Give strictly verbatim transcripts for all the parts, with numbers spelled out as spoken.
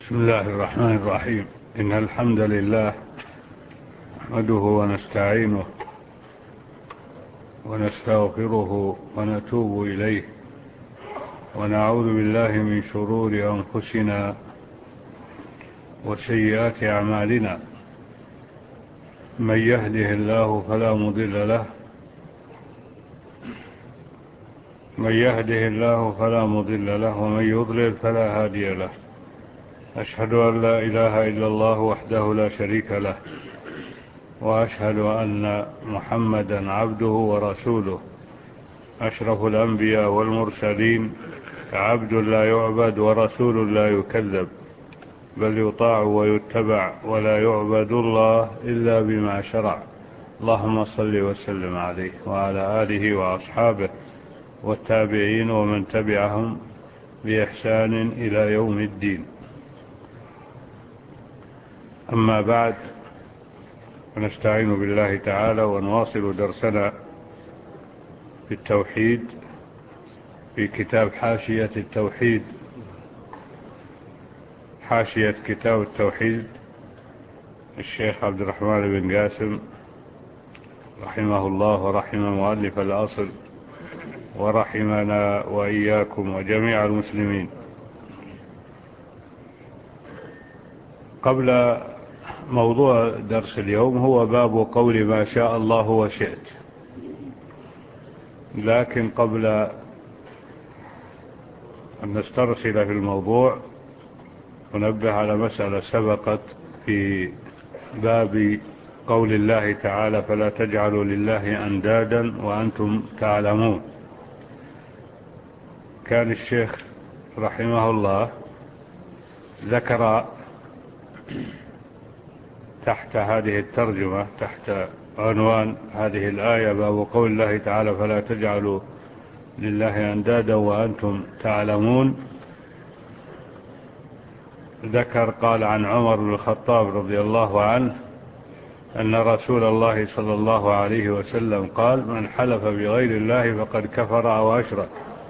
بسم الله الرحمن الرحيم. إن الحمد لله نحمده ونستعينه ونستغفره ونتوب إليه ونعوذ بالله من شرور أنفسنا وسيئات أعمالنا. من يهده الله فلا مضل له من يهده الله فلا مضل له ومن يضلل فلا هادي له. أشهد أن لا إله إلا الله وحده لا شريك له، وأشهد أن محمدا عبده ورسوله، أشرف الأنبياء والمرسلين، عبد لا يعبد ورسول لا يكذب، بل يطاع ويتبع ولا يعبد الله إلا بما شرع. اللهم صل وسلم عليه وعلى آله وأصحابه والتابعين ومن تبعهم بإحسان إلى يوم الدين. أما بعد، ونستعين بالله تعالى ونواصل درسنا في التوحيد في كتاب حاشية التوحيد حاشية كتاب التوحيد الشيخ عبد الرحمن بن قاسم رحمه الله ورحم مؤلف الأصل ورحمنا وإياكم وجميع المسلمين. قبل موضوع درس اليوم هو باب قول ما شاء الله وشئت، لكن قبل أن نسترسل في الموضوع ونبه على مسألة سبقت في باب قول الله تعالى: فلا تجعلوا لله أندادا وأنتم تعلمون. كان الشيخ رحمه الله ذكر تحت هذه الترجمة، تحت عنوان هذه الآية: باب قول الله تعالى فلا تجعلوا لله أندادا وأنتم تعلمون. ذكر قال عن عمر بن الخطاب رضي الله عنه أن رسول الله صلى الله عليه وسلم قال: من حلف بغير الله فقد كفر أو أشرك.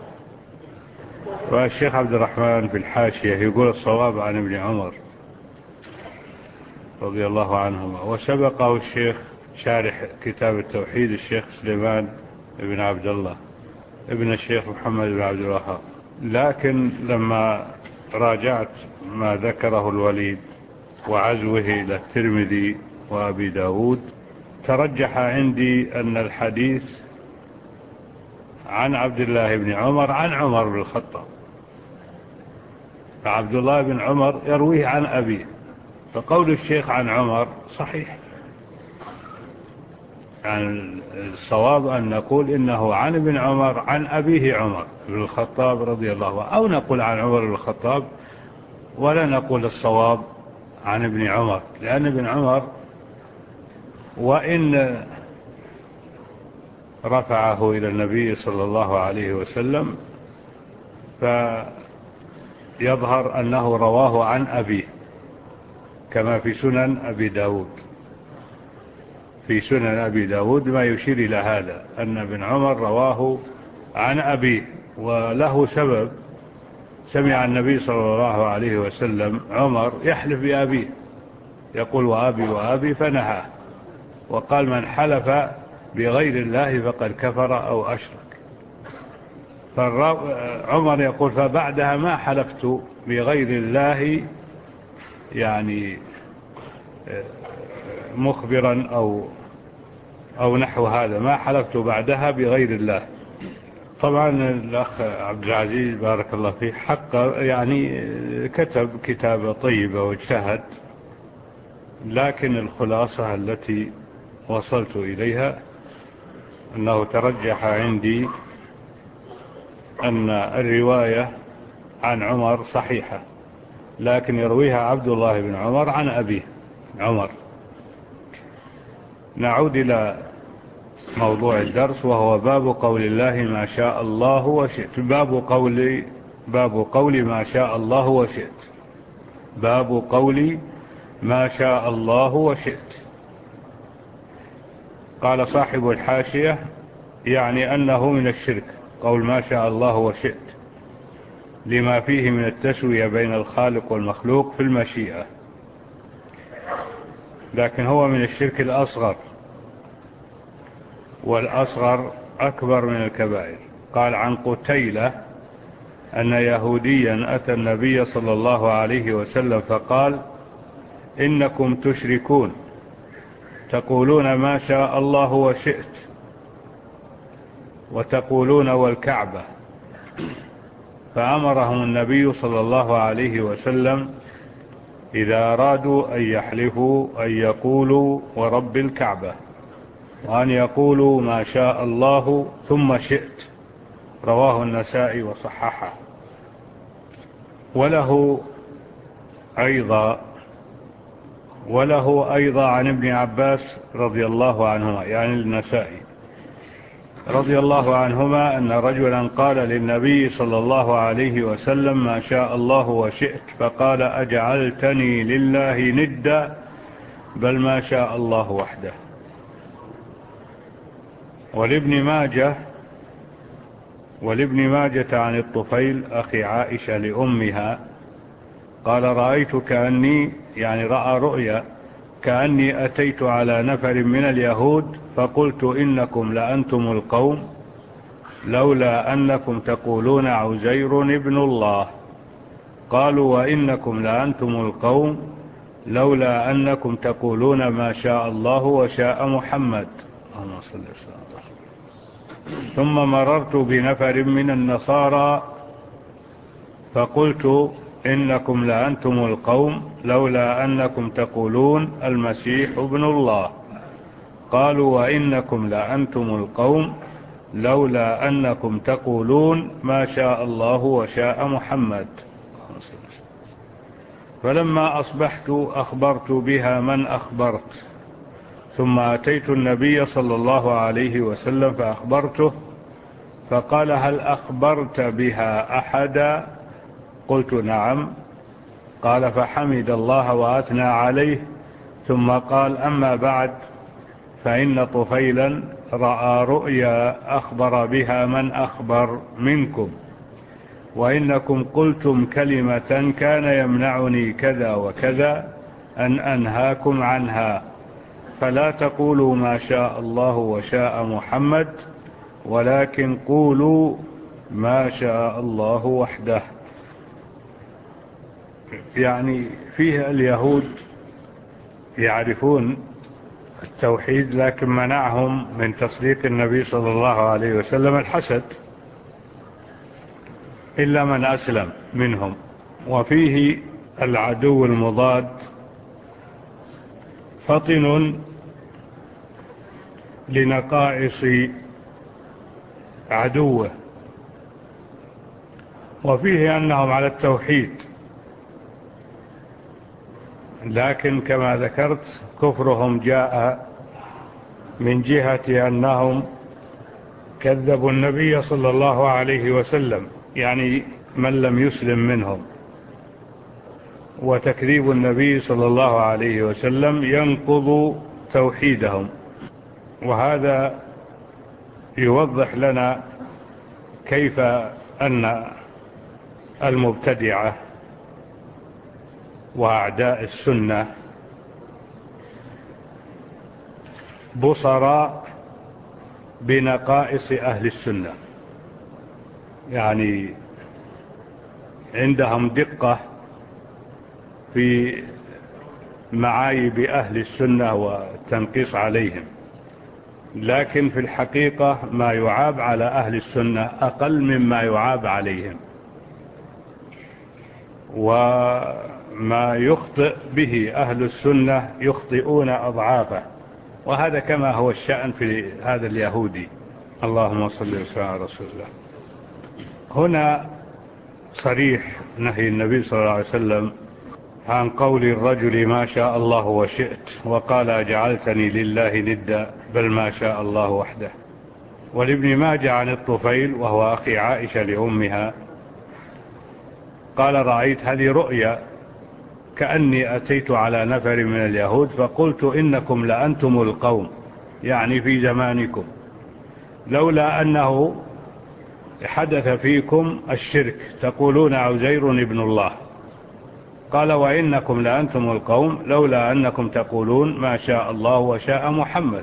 والشيخ عبد الرحمن في الحاشية يقول الصواب عن ابن عمر رضي الله عنهما، وسبقه الشيخ شارح كتاب التوحيد الشيخ سليمان بن عبد الله ابن الشيخ محمد بن عبد الوهاب. لكن لما راجعت ما ذكره الوليد وعزوه إلى الترمذي وأبي داود، ترجح عندي أن الحديث عن عبد الله بن عمر عن عمر بن الخطاب، فعبد الله بن عمر يرويه عن أبيه، فقول الشيخ عن عمر صحيح. يعني الصواب أن نقول إنه عن ابن عمر عن أبيه عمر بن الخطاب رضي الله عنه، أو نقول عن عمر بن الخطاب ولا نقول الصواب عن ابن عمر، لأن ابن عمر وإن رفعه إلى النبي صلى الله عليه وسلم فيظهر أنه رواه عن أبيه، كما في سنن أبي داود في سنن أبي داود ما يشير إلى هذا، أن ابن عمر رواه عن أبيه، وله سبب. سمع النبي صلى الله عليه وسلم عمر يحلف بأبيه، يقول: وأبي وأبي، فنهاه وقال: من حلف بغير الله فقد كفر أو أشرك. فعمر يقول: فبعدها ما حلفت بغير الله، يعني مخبرا أو أو نحو هذا، ما حلفت بعدها بغير الله. طبعا الأخ عبد العزيز بارك الله فيه حق، يعني كتب كتابة طيبة واجتهد، لكن الخلاصة التي وصلت إليها أنه ترجح عندي أن الرواية عن عمر صحيحة، لكن يرويها عبد الله بن عمر عن أبيه عمر. نعود إلى موضوع الدرس، وهو باب قول الله ما شاء الله وشئت. باب قول باب قول ما شاء الله وشئت باب قول ما شاء الله وشئت. قال صاحب الحاشية: يعني أنه من الشرك، قول ما شاء الله وشئت، لما فيه من التسوية بين الخالق والمخلوق في المشيئة، لكن هو من الشرك الأصغر، والأصغر أكبر من الكبائر. قال عن قتيلة أن يهوديا أتى النبي صلى الله عليه وسلم فقال: إنكم تشركون تقولون ما شاء الله وشئت، وتقولون والكعبة. فأمرهم النبي صلى الله عليه وسلم إذا أرادوا أن يحلفوا أن يقولوا ورب الكعبة، وأن يقولوا ما شاء الله ثم شئت. رواه النسائي وصححه. وله أيضا وله أيضا عن ابن عباس رضي الله عنهما، يعني النسائي رضي الله عنهما، أن رجلا قال للنبي صلى الله عليه وسلم: ما شاء الله وشئت. فقال: أجعلتني لله ندا؟ بل ما شاء الله وحده. ولابن ماجه ولابن ماجة عن الطفيل أخي عائشة لأمها قال: رأيت كأني، يعني رأى رؤيا، كأني أتيت على نفر من اليهود فقلت: إنكم لأنتم القوم لولا أنكم تقولون عزير ابن الله. قالوا: وإنكم لأنتم القوم لولا أنكم تقولون ما شاء الله وشاء محمد. اللهم صل وسلم. ثم مررت بنفر من النصارى فقلت: إنكم لأنتم القوم لولا أنكم تقولون المسيح ابن الله. قالوا: وإنكم لأنتم القوم لولا أنكم تقولون ما شاء الله وشاء محمد. فلما أصبحت أخبرت بها من أخبرت، ثم أتيت النبي صلى الله عليه وسلم فأخبرته، فقال: هل أخبرت بها أحدا؟ قلت: نعم. قال: فحمد الله وأثنى عليه، ثم قال: أما بعد، فإن طفيلا رأى رؤيا أخبر بها من أخبر منكم، وإنكم قلتم كلمة كان يمنعني كذا وكذا أن أنهاكم عنها، فلا تقولوا ما شاء الله وشاء محمد، ولكن قولوا ما شاء الله وحده. يعني فيه اليهود يعرفون التوحيد، لكن منعهم من تصديق النبي صلى الله عليه وسلم الحسد، إلا من أسلم منهم. وفيه العدو المضاد فطن لنقائص عدوه، وفيه أنهم على التوحيد، لكن كما ذكرت كفرهم جاء من جهة أنهم كذبوا النبي صلى الله عليه وسلم، يعني من لم يسلم منهم. وتكذيب النبي صلى الله عليه وسلم ينقض توحيدهم. وهذا يوضح لنا كيف أن المبتدعة وأعداء السنة بصراء بنقائص أهل السنة، يعني عندهم دقة في معايب أهل السنة والتنقيص عليهم، لكن في الحقيقة ما يعاب على أهل السنة أقل مما يعاب عليهم، وما يخطئ به أهل السنة يخطئون أضعافه، وهذا كما هو الشأن في هذا اليهودي. اللهم صل وسلم على رسول الله. هنا صريح نهي النبي صلى الله عليه وسلم عن قول الرجل ما شاء الله وشئت، وقال: أجعلتني لله ندا؟ بل ما شاء الله وحده. ولابن ماجه عن الطفيل وهو أخي عائشة لأمها قال: رأيت هذه رؤيا كأني أتيت على نفر من اليهود فقلت: إنكم لأنتم القوم، يعني في زمانكم، لولا أنه حدث فيكم الشرك تقولون عزير ابن الله. قال وإنكم لأنتم القوم لولا أنكم تقولون ما شاء الله وشاء محمد.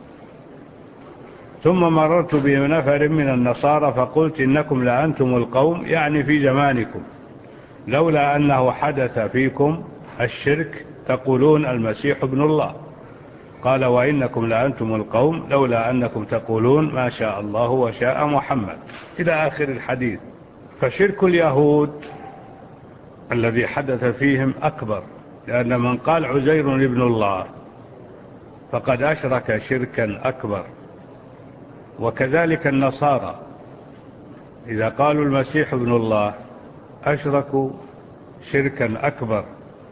ثم مررت بنفر من النصارى فقلت إنكم لأنتم القوم، يعني في زمانكم، لولا أنه حدث فيكم الشرك تقولون المسيح ابن الله. قال وإنكم لأنتم القوم لولا أنكم تقولون ما شاء الله وشاء محمد، إلى آخر الحديث. فشرك اليهود الذي حدث فيهم أكبر، لأن من قال عزير ابن الله فقد أشرك شركا أكبر. وكذلك النصارى إذا قالوا المسيح ابن الله أشركوا شركا أكبر.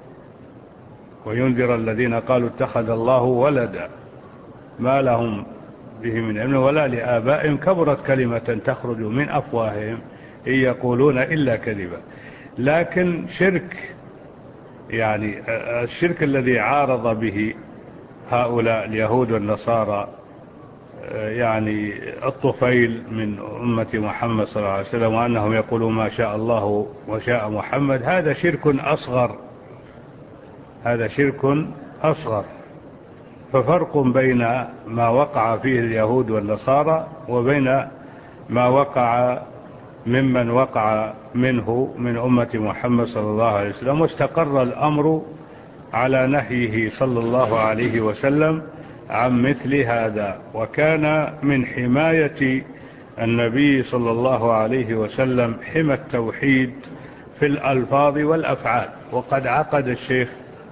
وينذر الذين قالوا اتخذ الله ولدا ما لهم به من علم ولا لآبائهم كبرت كلمة تخرج من أفواههم إن يقولون إلا كذبا. لكن شرك، يعني الشرك الذي عارض به هؤلاء اليهود والنصارى، يعني الطفيل من أمة محمد صلى الله عليه وسلم، وأنهم يقولون ما شاء الله وشاء محمد، هذا شرك أصغر، هذا شرك أصغر. ففرق بين ما وقع فيه اليهود والنصارى وبين ما وقع ممن وقع منه من أمة محمد صلى الله عليه وسلم. واستقر الأمر على نهيه صلى الله عليه وسلم عن مثل هذا. وكان من حماية النبي صلى الله عليه وسلم حمى التوحيد في الألفاظ والأفعال. وقد عقد الشيخ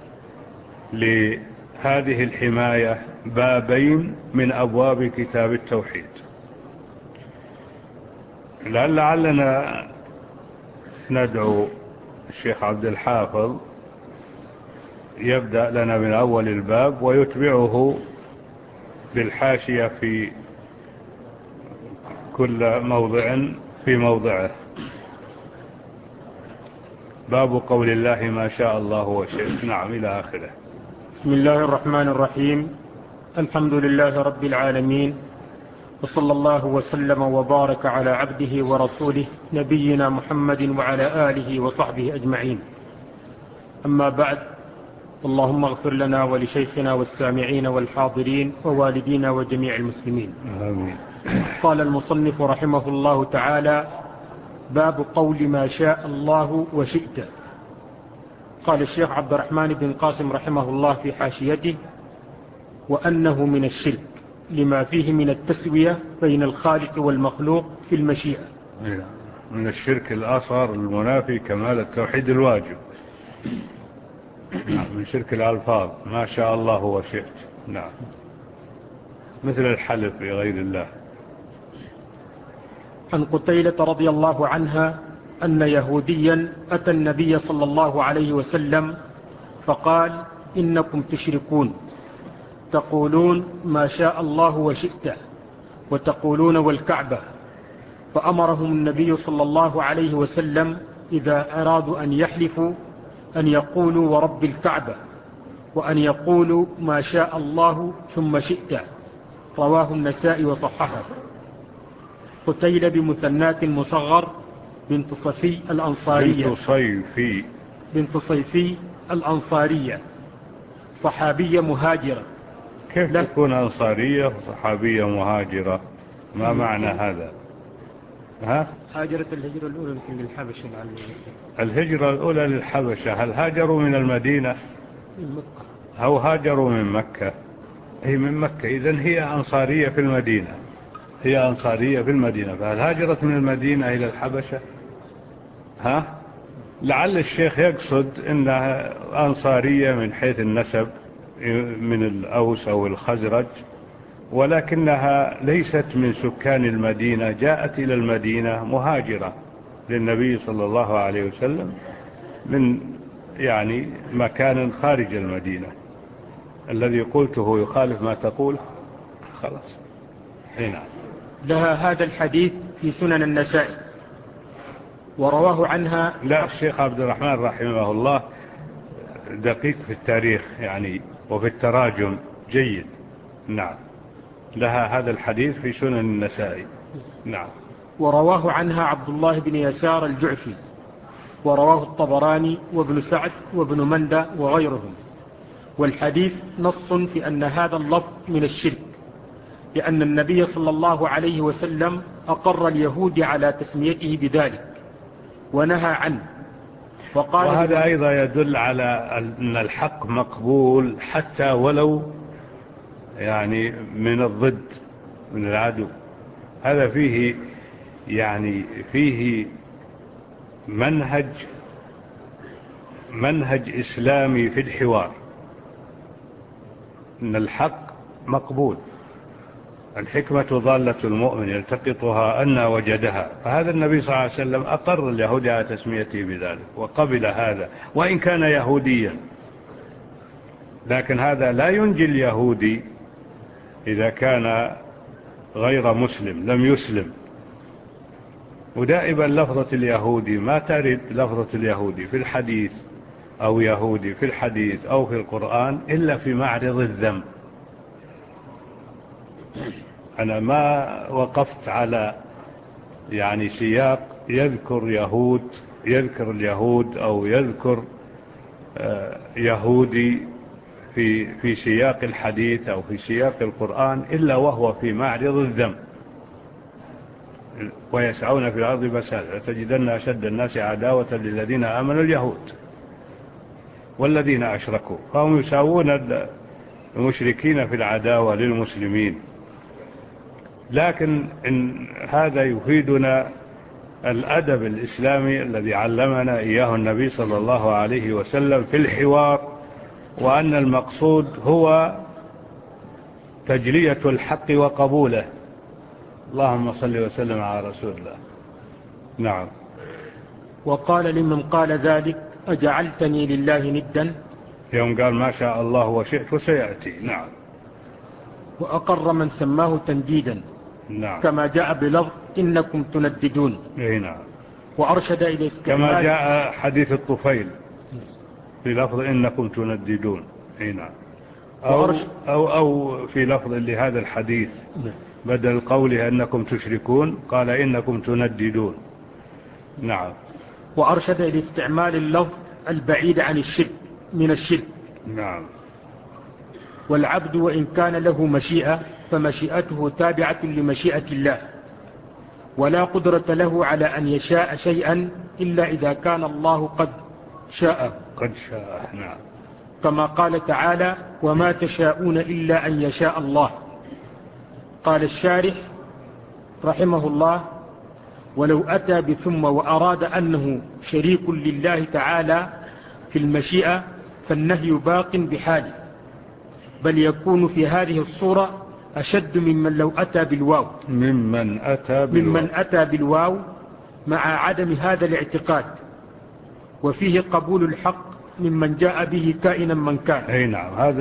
لهذه الحماية بابين من أبواب كتاب التوحيد. لعلنا ندعو الشيخ عبد الحافظ يبدأ لنا من أول الباب ويتبعه بالحاشية في كل موضع في موضعه. باب قول الله ما شاء الله وشئت. نعم، إلى آخره. بسم الله الرحمن الرحيم. الحمد لله رب العالمين، وصلى الله وسلم وبارك على عبده ورسوله نبينا محمد وعلى آله وصحبه أجمعين. أما بعد، اللهم اغفر لنا ولشيخنا والسامعين والحاضرين ووالدينا وجميع المسلمين، آمين. قال المصنف رحمه الله تعالى: باب قول ما شاء الله وشئت. قال الشيخ عبد الرحمن بن قاسم رحمه الله في حاشيته: وأنه من الشرك لما فيه من التسوية بين الخالق والمخلوق في المشيئة. من الشرك الأصغر المنافي كمال التوحيد الواجب. نعم، من شرك الألفاظ ما شاء الله وشئت. نعم، مثل الحلف بغير الله. عن قتيلة رضي الله عنها أن يهوديا أتى النبي صلى الله عليه وسلم فقال: إنكم تشركون، تقولون ما شاء الله وشئت، وتقولون والكعبة. فأمرهم النبي صلى الله عليه وسلم إذا أرادوا أن يحلفوا أن يقولوا ورب الكعبة، وأن يقولوا ما شاء الله ثم شئت. رواه النسائي وصححه. قتيلة بمثنات مصغر بنت صفي الأنصارية بنت صيفي بنت صيفي الأنصارية، صحابية مهاجرة. كيف تكون أنصارية وصحابية مهاجرة؟ ما معنى هذا؟ ها؟ هاجرت الهجرة الأولى لكن للحبشة. الهجرة الأولى للحبشة. هل هاجروا من المدينة من مكة أو هاجروا من مكة؟ هي من مكة، إذن هي أنصارية في المدينة، هي أنصارية في المدينة. فهل هاجرت من المدينة إلى الحبشة؟ ها؟ لعل الشيخ يقصد إنها أنصارية من حيث النسب من الأوس أو الخزرج، ولكنها ليست من سكان المدينة، جاءت إلى المدينة مهاجرة للنبي صلى الله عليه وسلم من يعني مكان خارج المدينة. الذي قلته يخالف ما تقول، خلاص. هنا لها هذا الحديث في سنن النسائي، ورواه عنها. لا، الشيخ عبد الرحمن رحمه الله دقيق في التاريخ يعني وفي التراجم جيد. نعم، لها هذا الحديث في سنن النسائي. نعم. ورواه عنها عبد الله بن يسار الجعفي، ورواه الطبراني وابن سعد وابن مندى وغيرهم. والحديث نص في أن هذا اللفظ من الشرك، لأن النبي صلى الله عليه وسلم أقر اليهود على تسميته بذلك ونهى عنه، وقال وهذا أيضا يدل على أن الحق مقبول حتى ولو يعني من الضد، من العدو. هذا فيه يعني فيه منهج منهج إسلامي في الحوار، أن الحق مقبول. الحكمة ضالة المؤمن يلتقطها أن وجدها. فهذا النبي صلى الله عليه وسلم أقر اليهود على تسميته بذلك وقبل هذا وإن كان يهوديا، لكن هذا لا ينجي اليهودي إذا كان غير مسلم لم يسلم. ودائما لفظة اليهودي ما ترد لفظة اليهودي في الحديث أو يهودي في الحديث أو في القرآن إلا في معرض الذم. أنا ما وقفت على يعني سياق يذكر يهود يذكر اليهود أو يذكر يهودي في في سياق الحديث أو في سياق القرآن إلا وهو في معرض الذم. ويسعون في الأرض فسادا لتجدن أشد الناس عداوة للذين آمنوا اليهود والذين أشركوا، فهم يساوون المشركين في العداوة للمسلمين. لكن إن هذا يفيدنا الأدب الإسلامي الذي علمنا إياه النبي صلى الله عليه وسلم في الحوار، وأن المقصود هو تجلية الحق وقبوله. اللهم صل وسلم على رسول الله. نعم. وقال لمن قال ذلك: أجعلتني لله ندا؟ يوم قال ما شاء الله وشئت وسيأتي. نعم. وأقر من سماه تنديدا. نعم. كما جاء بلفظ إنكم تنددون. إيه نعم. وأرشد إلى استعمال كما جاء حديث الطفيل في لفظ إنكم تنددون. إيه نعم. أو, أو, أو في لفظ لهذا الحديث بدل قوله أنكم تشركون قال إنكم تنددون. نعم. وأرشد إلى استعمال اللفظ البعيد عن الشرك من الشرك. نعم. والعبد وإن كان له مشيئة فمشيئته تابعة لمشيئة الله، ولا قدرة له على أن يشاء شيئا إلا إذا كان الله قد شاء. قد شاء. نعم. كما قال تعالى: وما تشاءون إلا أن يشاء الله. قال الشارح رحمه الله: ولو أتى بثم وأراد أنه شريك لله تعالى في المشيئة فالنهي باق بحاله، بل يكون في هذه الصورة أشد ممن لو أتى بالواو ممن أتى بالواو, ممن أتى بالواو مع عدم هذا الاعتقاد، وفيه قبول الحق ممن جاء به كائنا من كان. أي نعم. هذا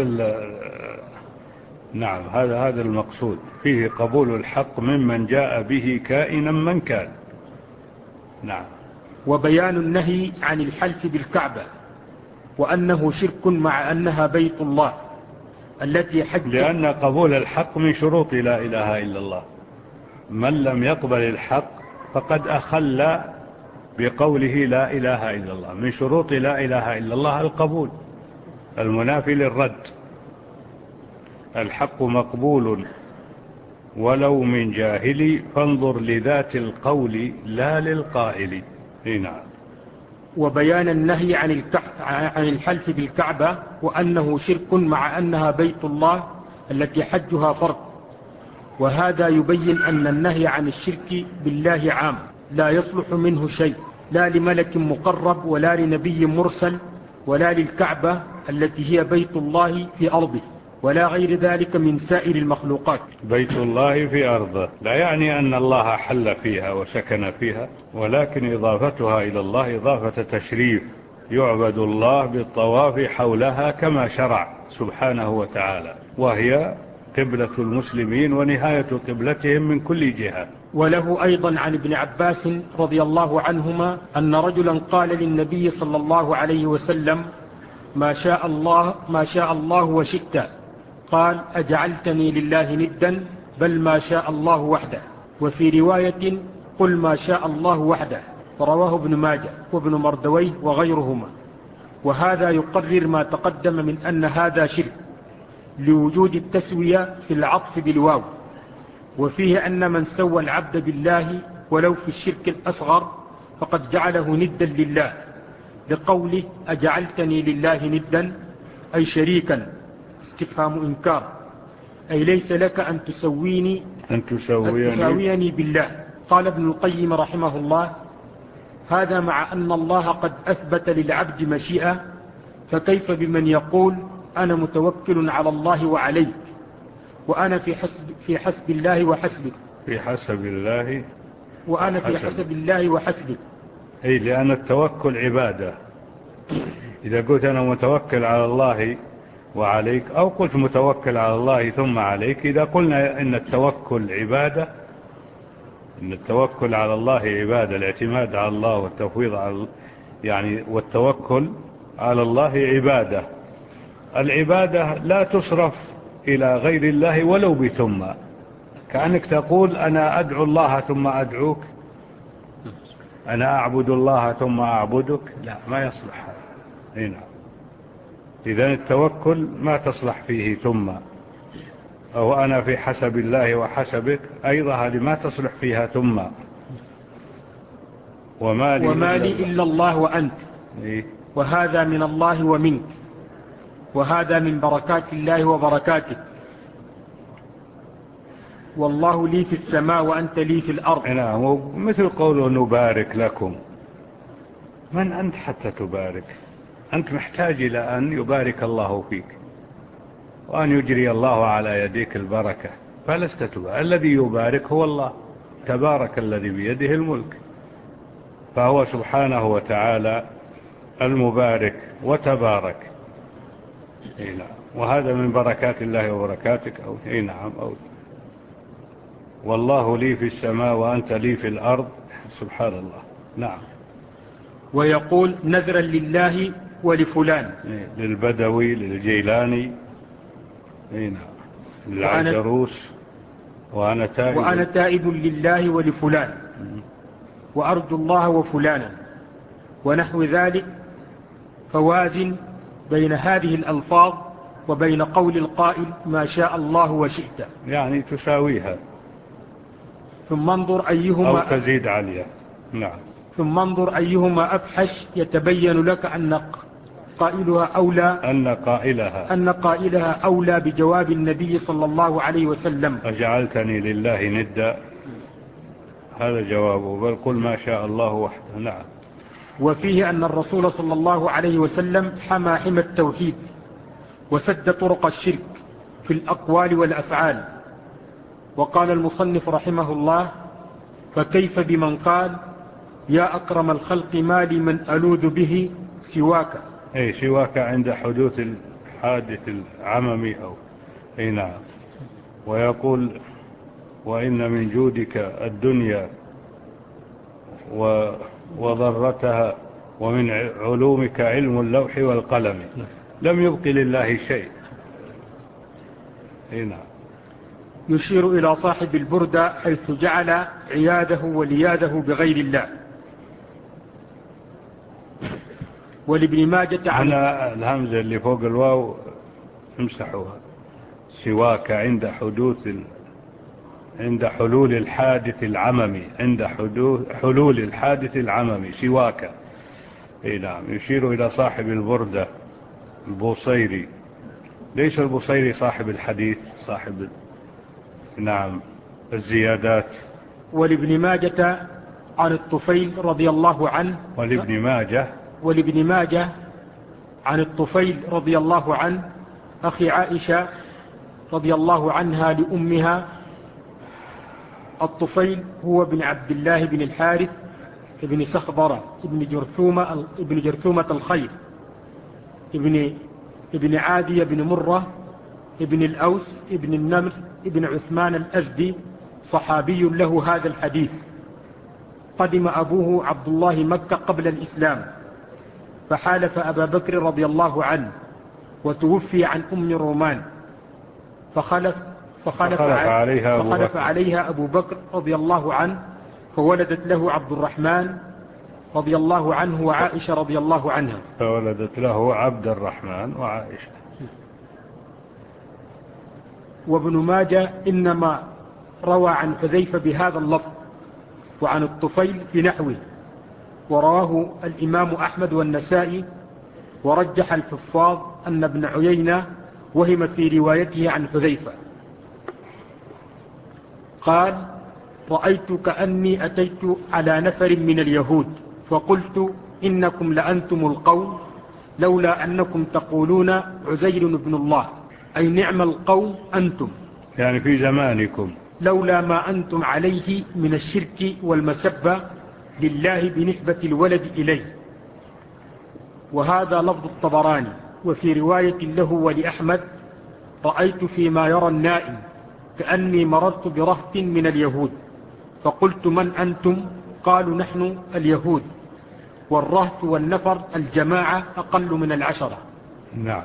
نعم هذا هذا المقصود، فيه قبول الحق ممن جاء به كائنا من كان. نعم. وبيان النهي عن الحلف بالكعبة، وأنه شرك مع أنها بيت الله التي حج. لأن قبول الحق من شروط لا إله إلا الله. من لم يقبل الحق فقد أخل بقوله لا إله إلا الله. من شروط لا إله إلا الله القبول المنافي للرد. الحق مقبول ولو من جاهل، فانظر لذات القول لا للقائل. نعم. وبيان النهي عن عن الحلف بالكعبة، وأنه شرك مع أنها بيت الله التي حجها فرض. وهذا يبين أن النهي عن الشرك بالله عام، لا يصلح منه شيء، لا لملك مقرب ولا لنبي مرسل ولا للكعبة التي هي بيت الله في أرضه، ولا غير ذلك من سائر المخلوقات. بيت الله في أرضه لا يعني أن الله حل فيها وسكن فيها، ولكن إضافتها إلى الله إضافة تشريف. يعبد الله بالطواف حولها كما شرع سبحانه وتعالى، وهي قبلة المسلمين ونهاية قبلتهم من كل جهة. وله أيضا عن ابن عباس رضي الله عنهما أن رجلا قال للنبي صلى الله عليه وسلم: ما شاء الله ما شاء الله وشئت. قال: أجعلتني لله ندا؟ بل ما شاء الله وحده. وفي رواية: قل ما شاء الله وحده. رواه ابن ماجه وابن مردويه وغيرهما. وهذا يقرر ما تقدم من أن هذا شرك لوجود التسوية في العطف بالواو. وفيه أن من سوى العبد بالله ولو في الشرك الأصغر فقد جعله ندا لله، لقوله أجعلتني لله ندا أي شريكا، استفهام إنكار، أي ليس لك أن تسويني أن تسويني, أن تساويني بالله. قال ابن القيم رحمه الله: هذا مع أن الله قد أثبت للعبد مشيئة، فكيف بمن يقول أنا متوكل على الله وعليك، وأنا في حسب, في حسب الله وحسبك في حسب الله وأنا وحسب. في حسب الله وحسبك. أي لأن التوكل عبادة. إذا قلت أنا متوكل على الله وعليك، أو قلت متوكل على الله ثم عليك، إذا قلنا إن التوكل عبادة، إن التوكل على الله عبادة، الاعتماد على الله والتفويض على يعني والتوكل على الله عبادة. العبادة لا تصرف إلى غير الله ولو بثم، كأنك تقول أنا أدعو الله ثم أدعوك، أنا أعبد الله ثم أعبدك، لا، ما يصلح هذا. نعم. إذن التوكل ما تصلح فيه ثم، أو أنا في حسب الله وحسبك، أيضا هذه ما تصلح فيها ثم. وما لي, وما لي إلا, إلا الله وأنت. إيه؟ وهذا من الله ومنك، وهذا من بركات الله وبركاتك. والله لي في السماء وأنت لي في الأرض. نعم. مثل قوله نبارك لكم. من أنت حتى تبارك؟ أنت محتاج إلى أن يبارك الله فيك، وأن يجري الله على يديك البركة، فلست تبارك. الذي يبارك هو الله تبارك الذي بيده الملك، فهو سبحانه وتعالى المبارك وتبارك. نعم. وهذا من بركات الله وبركاتك. أو نعم. أو والله لي في السماء وأنت لي في الأرض، سبحان الله. نعم. ويقول نذرا لله ولفلان، للبدوي، للجيلاني، نعم، للعيدروس. وأنا تائب وأنا تائب لله ولفلان، وأرجو الله وفلانا، ونحو ذلك. فوازن بين هذه الألفاظ وبين قول القائل ما شاء الله وشئت، يعني تساويها، ثم انظر أيهما أو تزيد عليها. نعم. ثم انظر أيهما أفحش، يتبين لك أن قائلها أولى أن قائلها أن قائلها أولى بجواب النبي صلى الله عليه وسلم: أجعلتني لله ندا، هذا جوابه، بل قل ما شاء الله وحده. نعم. وفيه أن الرسول صلى الله عليه وسلم حمى حمى التوحيد، وسد طرق الشرك في الأقوال والأفعال. وقال المصنف رحمه الله: فكيف بمن قال يا أكرم الخلق ما لي من ألوذ به سواك. أي سواك عند حدوث الحادث العممي. أو أي نعم. ويقول وإن من جودك الدنيا وضرتها، ومن علومك علم اللوح والقلم، لم يبق لله شيء. أي نعم. يشير إلى صاحب البردة حيث جعل عياده ولياده بغير الله. ولابن ماجة عن هنا الهمزة اللي فوق الواو امسحوها. سواك عند حدوث ال... عند حلول الحادث العممي، عند حدوث حلول الحادث العممي سواك. اي نعم. يشير إلى صاحب البردة البوصيري، ليس البوصيري صاحب الحديث، صاحب نعم الزيادات. ولابن ماجة عن الطفيل رضي الله عنه ولابن ماجه ولابن ماجه عن الطفيل رضي الله عنه أخي عائشة رضي الله عنها لأمها. الطفيل هو بن عبد الله بن الحارث ابن سخبرة ابن جرثومة ابن جرثومة الخير ابن ابن عادية بن مرة ابن الأوس ابن النمر ابن عثمان الأزدي، صحابي له هذا الحديث. قدم أبوه عبد الله مكة قبل الإسلام، فحالف أبا بكر رضي الله عنه، وتوفي عن أم رومان، فخلف, فخلف, فخلف, عليها, فخلف أبو عليها أبو بكر رضي الله عنه، فولدت له عبد الرحمن رضي الله عنه وعائشة رضي الله عنها. فولدت له عبد الرحمن وعائشة. وابن ماجه إنما روى عن حذيفة بهذا اللفظ وعن الطفيل بنحوه، ورواه الإمام أحمد والنسائي، ورجح الحفاظ أن ابن عيينة وهم في روايته عن حذيفة. قال: رأيت كأني أتيت على نفر من اليهود فقلت إنكم لأنتم القوم لولا أنكم تقولون عزير بن الله، أي نعم القوم أنتم، يعني في زمانكم، لولا ما أنتم عليه من الشرك والمسبة لله بنسبة الولد إليه. وهذا لفظ الطبراني. وفي رواية له ولأحمد: رأيت فيما يرى النائم كأني مررت برهط من اليهود فقلت من أنتم؟ قالوا نحن اليهود، والرهط والنفر الجماعة أقل من العشرة. نعم.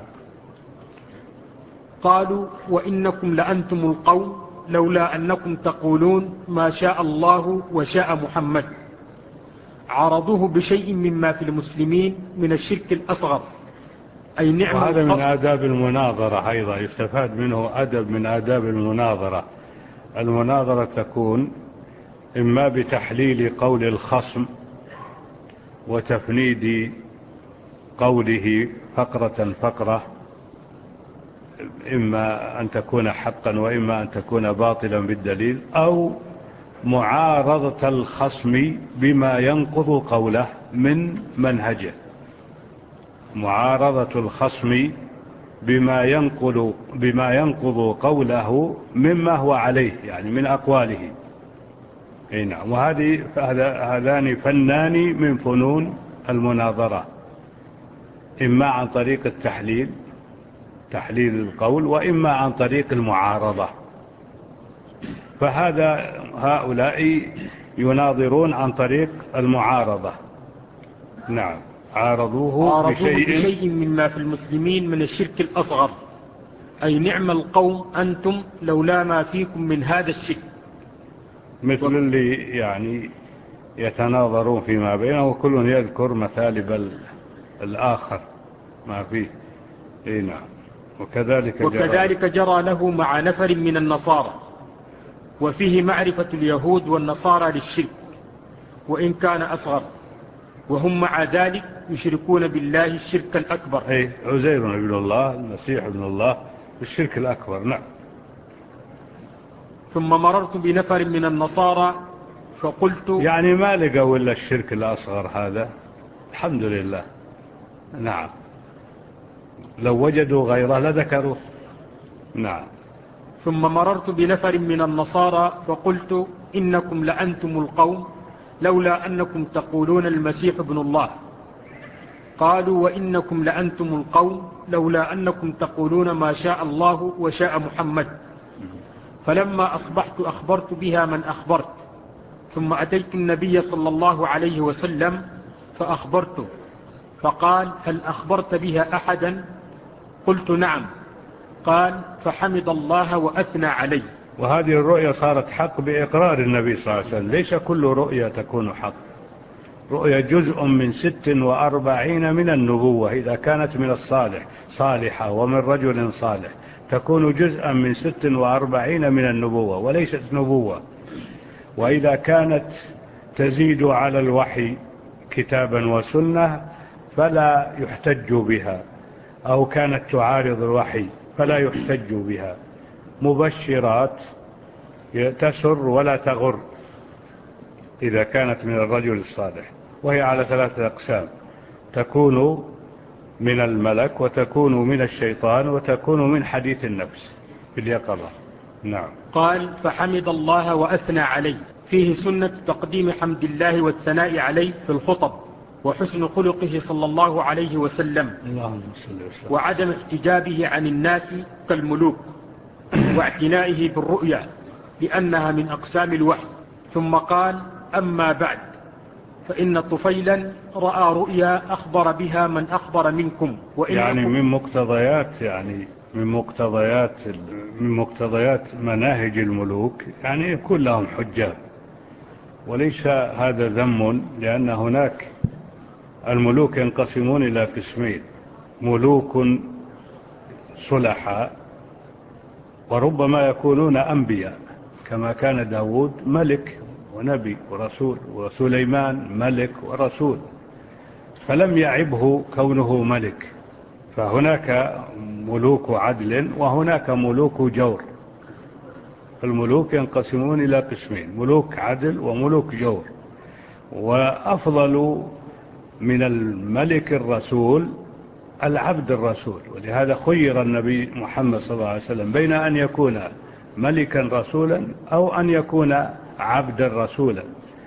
قالوا وإنكم لأنتم القوم لولا أنكم تقولون ما شاء الله وشاء محمد. عرضوه بشيء مما في المسلمين من الشرك الأصغر، أي نعم. وهذا من آداب المناظرة أيضا، يستفاد منه أدب من آداب المناظرة. المناظرة تكون إما بتحليل قول الخصم وتفنيد قوله فقرة فقرة، إما أن تكون حقا وإما أن تكون باطلا بالدليل، أو معارضة الخصم بما ينقض قوله من منهجه، معارضة الخصم بما ينقض بما ينقض قوله مما هو عليه، يعني من أقواله. أي نعم. وهذه هذان فنان من فنون المناظرة، إما عن طريق التحليل، تحليل القول، وإما عن طريق المعارضة. فهذا هؤلاء يناظرون عن طريق المعارضة. نعم. عارضوه, عارضوه بشيء, بشيء مما في المسلمين من الشرك الأصغر، أي نعم القوم أنتم لولا ما فيكم من هذا الشرك. مثل اللي يعني يتناظرون فيما بينه وكل يذكر مثالب الآخر ما فيه. إيه نعم. وكذلك, وكذلك جرى, جرى له مع نفر من النصارى، وفيه معرفة اليهود والنصارى للشرك وإن كان أصغر، وهم مع ذلك يشركون بالله الشرك الأكبر. أي عزير ابن الله، المسيح ابن الله، الشرك الأكبر. نعم. ثم مررت بنفر من النصارى فقلت، يعني ما لقوا إلا الشرك الأصغر هذا، الحمد لله. نعم. لو وجدوا غيره لذكروه. نعم. ثم مررت بنفر من النصارى فقلت إنكم لأنتم القوم لولا أنكم تقولون المسيح ابن الله. قالوا وإنكم لأنتم القوم لولا أنكم تقولون ما شاء الله وشاء محمد. فلما أصبحت أخبرت بها من أخبرت، ثم أتيت النبي صلى الله عليه وسلم فأخبرته، فقال هل أخبرت بها أحدا؟ قلت نعم. قال فحمد الله وأثنى عليه. وهذه الرؤيا صارت حق بإقرار النبي صلى الله عليه وسلم. ليس كل رؤيا تكون حق، رؤيا جزء من ست وأربعين من النبوة إذا كانت من الصالح صالحة ومن رجل صالح، تكون جزءا من ست وأربعين من النبوة وليست نبوة. وإذا كانت تزيد على الوحي كتابا وسنة فلا يحتج بها، أو كانت تعارض الوحي فلا يحتج بها. مبشرات تسر ولا تغر إذا كانت من الرجل الصالح، وهي على ثلاثة أقسام: تكون من الملك، وتكون من الشيطان، وتكون من حديث النفس في اليقظة. نعم. قال فحمد الله وأثنى عليه. فيه سنة تقديم حمد الله والثناء عليه في الخطب، وحسن خلقه صلى الله عليه وسلم، وعدم احتجابه عن الناس كالملوك، واعتنائه بالرؤيا لأنها من أقسام الوحي. ثم قال أما بعد فإن طفيلا رأى رؤيا أخبر بها من أخبر منكم، يعني من مقتضيات يعني من مقتضيات من مقتضيات مناهج الملوك يعني يكون لهم حجاب، وليس هذا ذم، لأن هناك الملوك ينقسمون إلى قسمين: ملوك صلحاء وربما يكونون أنبياء، كما كان داود ملك ونبي ورسول، وسليمان ملك ورسول، فلم يعبه كونه ملك. فهناك ملوك عدل وهناك ملوك جور. الملوك ينقسمون إلى قسمين: ملوك عدل وملوك جور. وأفضل من الملك الرسول العبد الرسول، ولهذا خير النبي محمد صلى الله عليه وسلم بين أن يكون ملكا رسولا أو أن يكون عبدا رسولا،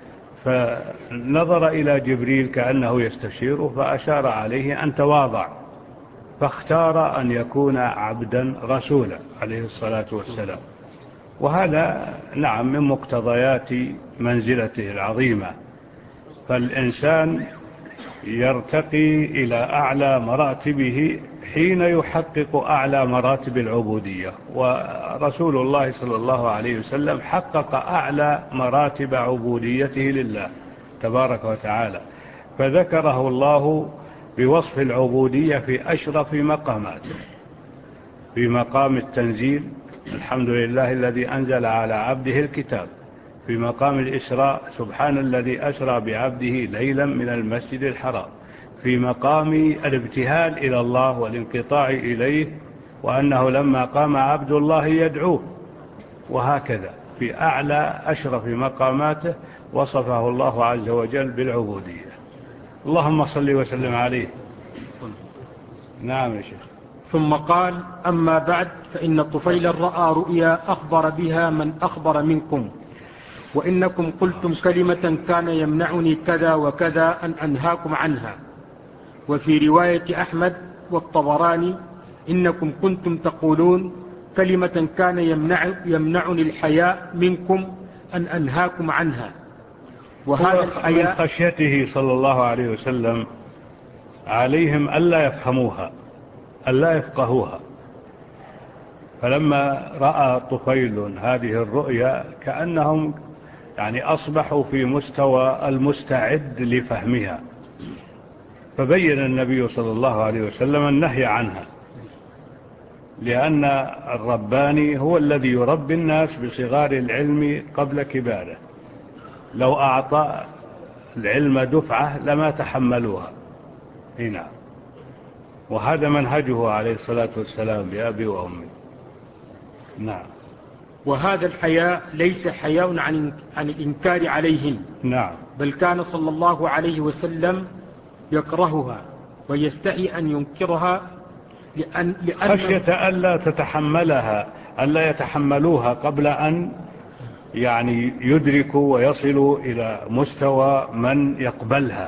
فنظر إلى جبريل كأنه يستشيره فأشار عليه أن تواضع، فاختار أن يكون عبدا رسولا عليه الصلاة والسلام. وهذا نعم من مقتضيات منزلته العظيمة. فالإنسان يرتقي إلى أعلى مراتبه حين يحقق أعلى مراتب العبودية، ورسول الله صلى الله عليه وسلم حقق أعلى مراتب عبوديته لله تبارك وتعالى، فذكره الله بوصف العبودية في أشرف مقاماته: في مقام التنزيل الحمد لله الذي أنزل على عبده الكتاب، في مقام الإسراء سبحان الذي أسرى بعبده ليلا من المسجد الحرام، في مقام الابتهال إلى الله والانقطاع إليه وأنه لما قام عبد الله يدعوه، وهكذا في أعلى أشرف مقاماته وصفه الله عز وجل بالعبودية. اللهم صل وسلم عليه. نعم يا شيخ. ثم قال: أما بعد، فإن طفيلا رأى رؤيا أخبر بها من أخبر منكم، وإنكم قلتم كلمة كان يمنعني كذا وكذا أن أنهاكم عنها. وفي رواية أحمد والطبراني: إنكم كنتم تقولون كلمة كان يمنع يمنعني الحياء منكم أن أنهاكم عنها. وهذا الحياء من خشيته صلى الله عليه وسلم عليهم ألا يفهموها، ألا يفقهوها. فلما رأى طفيل هذه الرؤيا كأنهم يعني أصبحوا في مستوى المستعد لفهمها، فبين النبي صلى الله عليه وسلم النهي عنها، لأن الرباني هو الذي يربي الناس بصغار العلم قبل كباره. لو أعطى العلم دفعة لما تحملوها. هنا وهذا منهجه عليه الصلاة والسلام بأبي وأمي. نعم. وهذا الحياء ليس حياء عن عن الإنكار عليهم، نعم، بل كان صلى الله عليه وسلم يكرهها ويستحي أن ينكرها، لأن لأن خشية ألا تتحملها، ألا يتحملوها قبل أن يعني يدركوا ويصلوا إلى مستوى من يقبلها.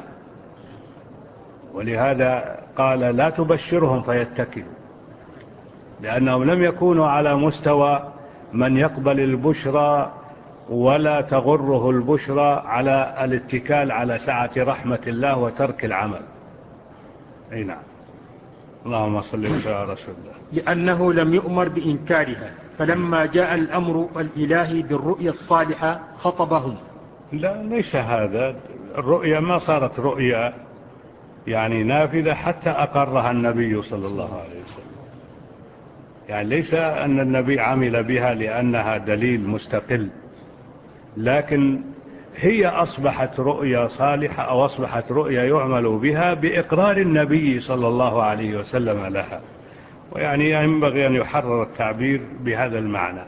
ولهذا قال: لا تبشرهم فيتكلوا، لأنهم لم يكونوا على مستوى من يقبل البشرى ولا تغره البشرى على الاتكال على سعة رحمة الله وترك العمل. أي نعم. اللهم صل وسلم على رسول الله. لأنه لم يؤمر بإنكارها، فلما جاء الأمر الإلهي بالرؤيا الصالحة خطبهم. لا، ليس هذا. الرؤيا ما صارت رؤيا يعني نافذة حتى أقرها النبي صلى الله عليه وسلم. يعني ليس أن النبي عمل بها لأنها دليل مستقل، لكن هي أصبحت رؤيا صالحة أو أصبحت رؤيا يعمل بها بإقرار النبي صلى الله عليه وسلم لها. ويعني ينبغي أن يحرر التعبير بهذا المعنى.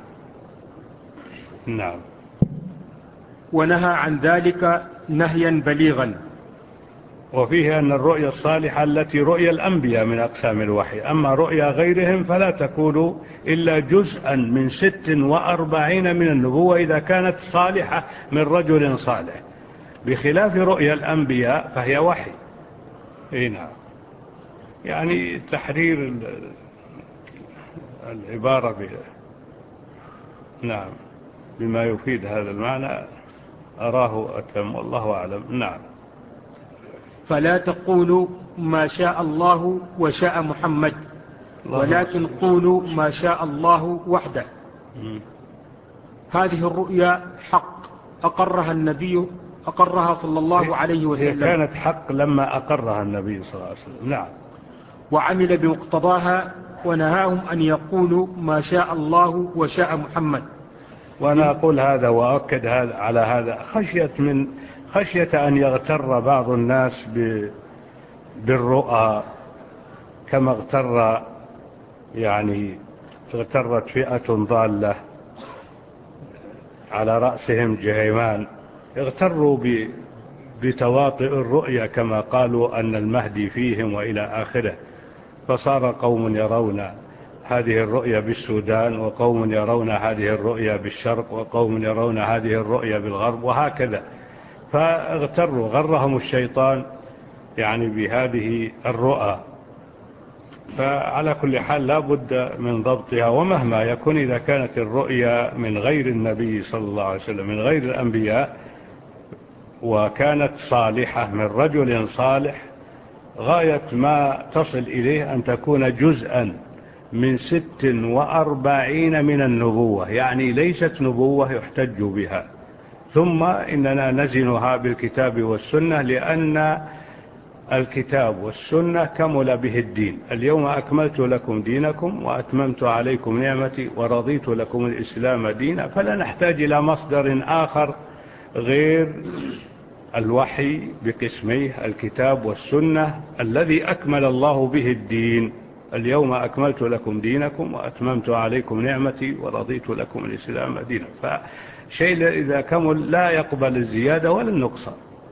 نعم. ونهى عن ذلك نهيا بليغا. وفيه أن الرؤيا الصالحة التي رؤيا الأنبياء من أقسام الوحي، أما رؤيا غيرهم فلا تكون إلا جزءا من ست وأربعين من النبوة إذا كانت صالحة من رجل صالح، بخلاف رؤيا الأنبياء فهي وحي. هنا يعني تحرير العبارة ب... نعم بما يفيد هذا المعنى أراه أتم، والله أعلم. نعم. فلا تقولوا ما شاء الله وشاء محمد، ولكن قولوا ما شاء الله وحده. هذه الرؤيا حق، أقرها النبي أقرها صلى الله عليه وسلم. هي كانت حق لما أقرها النبي صلى الله عليه وسلم. نعم. وعمل بمقتضاها ونهاهم أن يقولوا ما شاء الله وشاء محمد. وأنا أقول هذا وأؤكد هذا على هذا خشية من خشية أن يغتر بعض الناس بالرؤى كما اغتر يعني اغترت فئة ضالة على رأسهم جهيمان، اغتروا بتواطئ الرؤيا كما قالوا أن المهدي فيهم وإلى آخره، فصار قوم يرون هذه الرؤيا بالسودان، وقوم يرون هذه الرؤيا بالشرق، وقوم يرون هذه الرؤيا بالغرب، وهكذا. فاغتروا، غرهم الشيطان يعني بهذه الرؤى. فعلى كل حال لا بد من ضبطها، ومهما يكون إذا كانت الرؤيا من غير النبي صلى الله عليه وسلم من غير الأنبياء وكانت صالحة من رجل صالح، غاية ما تصل إليه أن تكون جزءا من ست وأربعين من النبوة، يعني ليست نبوة يحتج بها. ثم إننا نزنها بالكتاب والسنة، لأن الكتاب والسنة كمل به الدين. اليوم أكملت لكم دينكم وأتممت عليكم نعمتي ورضيت لكم الإسلام دينا، فلا نحتاج إلى مصدر آخر غير الوحي بقسميه الكتاب والسنة الذي أكمل الله به الدين. اليوم أكملت لكم دينكم وأتممت عليكم نعمتي ورضيت لكم الإسلام دينا. فشيء إذا كمل لا يقبل الزيادة ولا النقصان.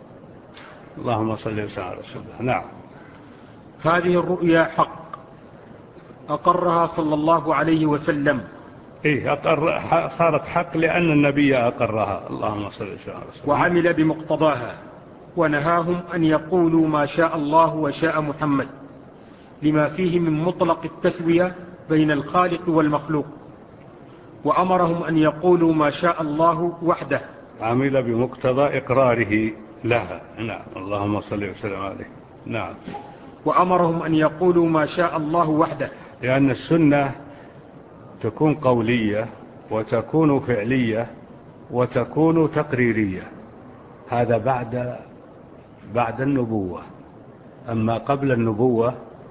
اللهم صل وسلم على رسول الله. نعم. هذه الرؤيا حق أقرها صلى الله عليه وسلم. إيه أقر... صارت حق لأن النبي أقرها. اللهم صل وسلم على رسول الله. وعمل بمقتضاها ونهاهم أن يقولوا ما شاء الله وشاء محمد، لما فيه من مطلق التسوية بين الخالق والمخلوق، وأمرهم أن يقولوا ما شاء الله وحده. عمل بمقتضى إقراره لها. نعم. اللهم صل وسلم عليه. نعم. وأمرهم أن يقولوا ما شاء الله وحده، لأن السنة تكون قولية وتكون فعلية وتكون تقريرية. هذا بعد بعد النبوة. أما قبل النبوة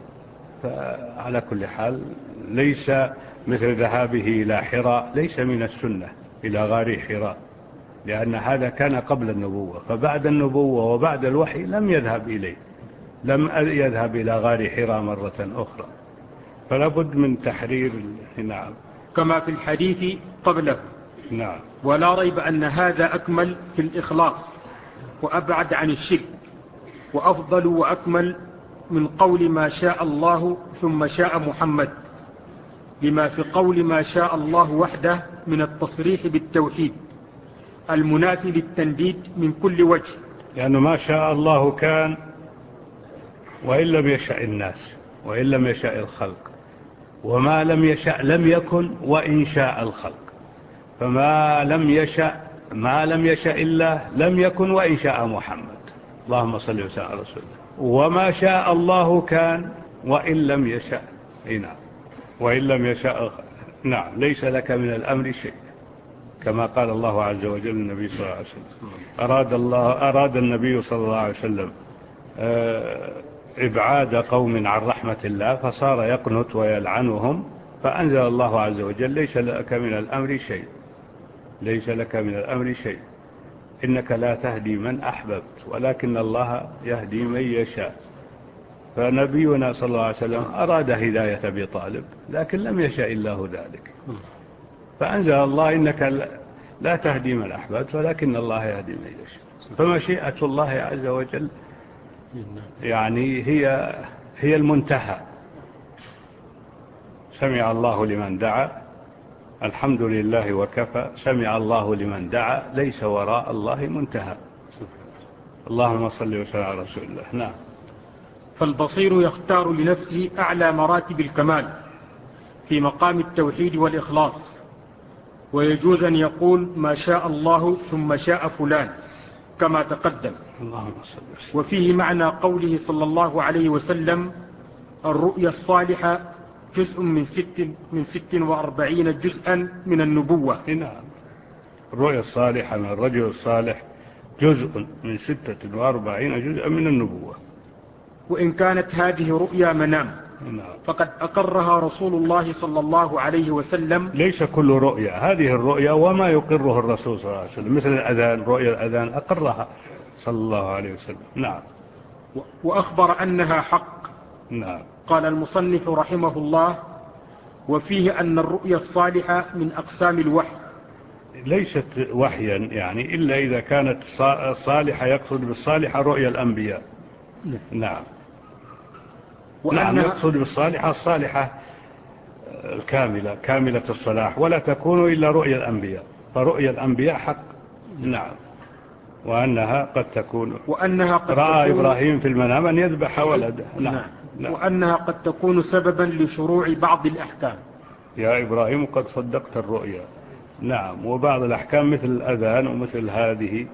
فعلى كل حال ليس مثل ذهابه إلى حراء، ليس من السنة إلى غار حراء، لأن هذا كان قبل النبوة. فبعد النبوة وبعد الوحي لم يذهب إليه، لم يذهب إلى غار حراء مرة أخرى. فلا بد من تحرير. نعم. كما في الحديث قبله. نعم. ولا ريب أن هذا أكمل في الإخلاص وأبعد عن الشرك، وأفضل وأكمل من قول ما شاء الله ثم شاء محمد، لما في قول ما شاء الله وحده من التصريح بالتوحيد المنافي للتنديد من كل وجه. لأنه ما شاء الله كان وإن لم يشاء الناس وإن لم يشاء الخلق، وما لم يشاء لم يكن وإن شاء الخلق. فما لم يشاء ما لم يشاء الله لم يكن وإن شاء محمد. اللهم صل وسلم على رسول الله. وما شاء الله كان وإن لم يشاء. نعم. وإن لم يشاء. نعم. ليس لك من الأمر شيء، كما قال الله عز وجل النبي صلى الله عليه وسلم. أراد الله أراد النبي صلى الله عليه وسلم إبعاد قوم عن رحمة الله، فصار يقنط ويلعنهم، فأنزل الله عز وجل ليس لك من الأمر شيء، ليس لك من الأمر شيء، إنك لا تهدي من أحببت ولكن الله يهدي من يشاء. فنبينا صلى الله عليه وسلم أراد هداية أبي طالب لكن لم يشاء الله ذلك، فأنزل الله إنك لا تهدي من أحببت ولكن الله يهدي من يشاء. فمشيئة الله عز وجل يعني هي هي المنتهى. سمع الله لمن دعا، الحمد لله وكفى، سمع الله لمن دعا، ليس وراء الله منتهى. اللهم صل وسلم على رسول الله. نعم. فالبصير يختار لنفسه أعلى مراتب الكمال في مقام التوحيد والإخلاص، ويجوز أن يقول ما شاء الله ثم شاء فلان كما تقدم. اللهم صل وسلم. وفيه معنى قوله صلى الله عليه وسلم الرؤيا الصالحة جزء من ست, من ست وأربعين جزءا من النبوة. نعم. الرؤيا الصالحة من الرجل الصالح جزء من ستة وأربعين جزءا من النبوة. وإن كانت هذه رؤيا منام نعم. فقد أقرها رسول الله صلى الله عليه وسلم. ليس كل رؤيا، هذه الرؤيا وما يقره الرسول صلى الله عليه وسلم، مثل الأذان، رؤيا الأذان أقرها صلى الله عليه وسلم. نعم. وأخبر أنها حق. نعم. قال المصنف رحمه الله: وفيه أن الرؤيا الصالحة من أقسام الوحي. ليست وحيا يعني إلا إذا كانت صالحة، يقصد بالصالحة رؤيا الأنبياء. نعم. نعم، يقصد بالصالحة الصالحة الكاملة، كاملة الصلاح، ولا تكون إلا رؤيا الأنبياء، فرؤيا الأنبياء حق. نعم. وأنها قد تكون وأنها قد رأى تكون إبراهيم في المنام أن يذبح ولده. نعم. نعم. وأنها قد تكون سببا لشروع بعض الأحكام. يا إبراهيم قد صدقت الرؤيا. نعم. وبعض الأحكام مثل الأذان ومثل هذه.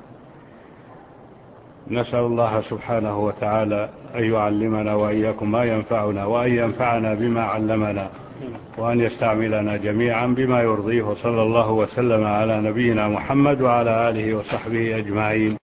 نسأل الله سبحانه وتعالى أن يعلمنا وإياكم ما ينفعنا، وأن ينفعنا بما علمنا، وأن يستعملنا جميعا بما يرضيه. وصلى الله وسلم على نبينا محمد وعلى آله وصحبه أجمعين.